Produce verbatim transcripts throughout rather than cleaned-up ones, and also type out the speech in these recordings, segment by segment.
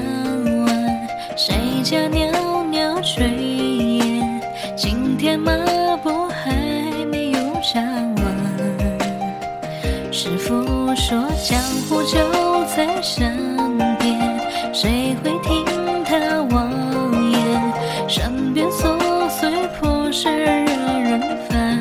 晚，谁家袅袅炊烟，今天马步还没有站稳。师父说江湖就在身边，谁会听他妄言？身边琐碎破事惹人烦。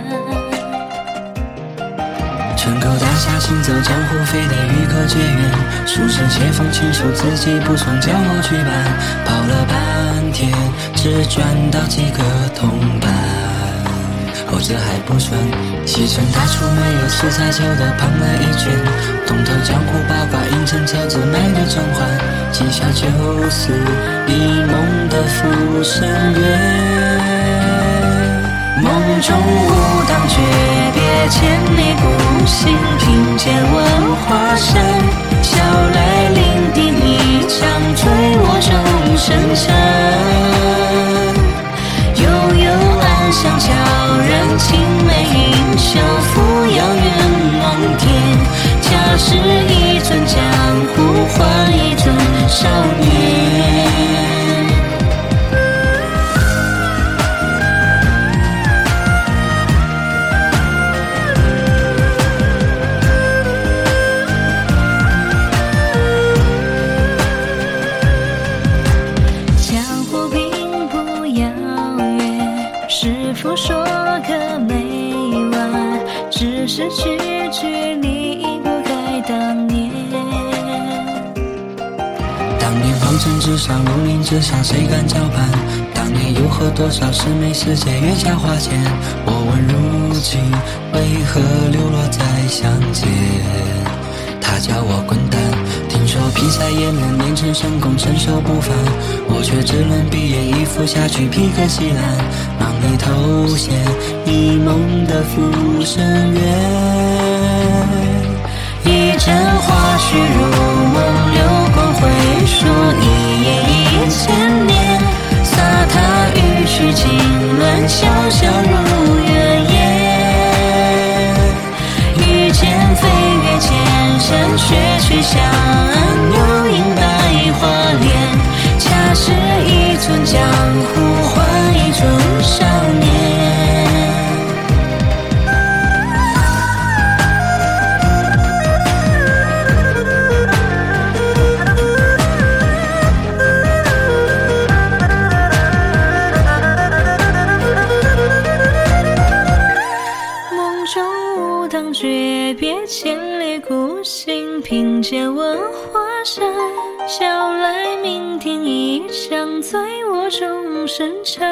城口大厦行走江湖，非得与客结缘。书生写封情书，自己不从角落去办。跑了半天，只赚到几个铜板。哦，这还不算，西城大厨没有吃菜酒的旁来一卷。东头江湖八卦，阴城车子卖的甄嬛。记下就是一梦的浮生缘。梦中武当诀别，千里孤行，凭借文华山。小来伶仃一枪，醉我终身缠。悠悠暗香悄然，青梅映袖，扶摇远梦天。恰是一尊江湖，换一尊少年。师父说个没完，只是句句离不开当年。当年红尘之上，龙鳞之下，谁敢交盘？当年又和多少师妹师姐月下花间？我问如今为何流落在乡间？他叫我滚蛋，听说劈柴也能练成神功，身手不凡。我却只能闭眼一伏下去，披个西兰，忙里偷闲一梦的浮生缘。一阵花絮如梦，流光回溯，一夜一千年。洒踏与须经纶，潇潇如月夜。遇见飞越千山，雪去香岸，又迎百花莲。恰是一尊江湖，换一尊少年。梦中武当诀别，千里孤行，凭借文华山。小来酩酊一场，醉我终身缠。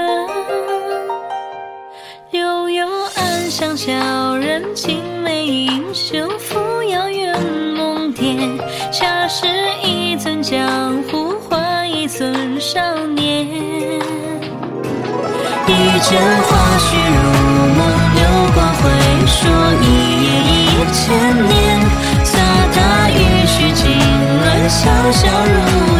悠悠暗香悄然，青梅映袖，扶摇远梦天。恰是一尊江湖，换一尊少年。一阵花絮如梦，流光回溯，一夜一千年。洒踏与须经纶，潇潇如